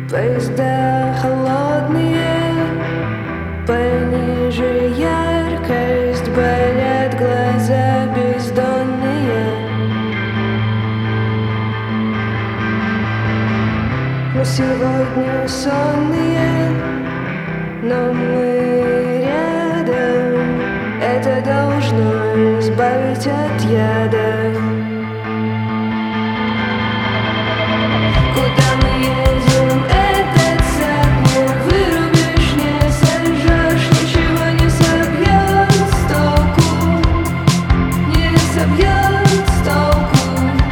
Поезда холодные, пониже яркость, болят глаза бездонные. Мы сегодня сонные, но мы рядом. Это должно избавить от яда. Куда мы едем, этот сад не вырубишь, не сожжешь, ничего не собьет с толку, не собьет с толку.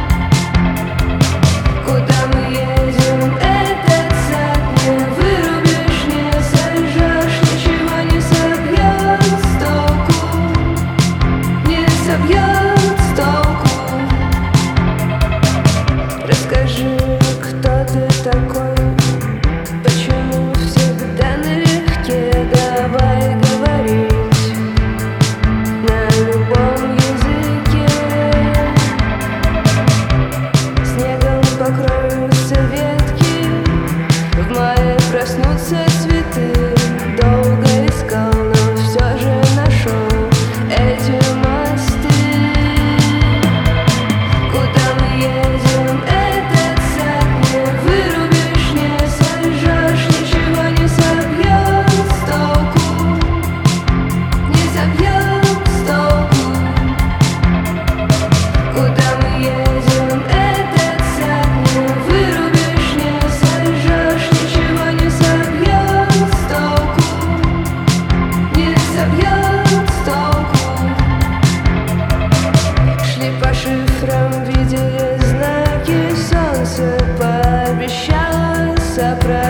Куда мы едем, этот сад не вырубишь, не сожжешь, ничего не собьет с толку, не собьет с толку. Расскажи, кто ты такой, почему всегда налегке, давай говорить на любом языке. Снегом покроются ветки, в мае проснутся цветы. Долго искал, но все же нашел эти мосты. Куда мы едем, этот сад не вырубишь, не сожжешь, ничего не собьет с толку, не собьет с толку. Куда мы едем, этот сад не вырубишь, не сожжешь, ничего не собьет с толку, не собьет с толку. Шли по шифрам, видели знаки, солнце пообещало собрать.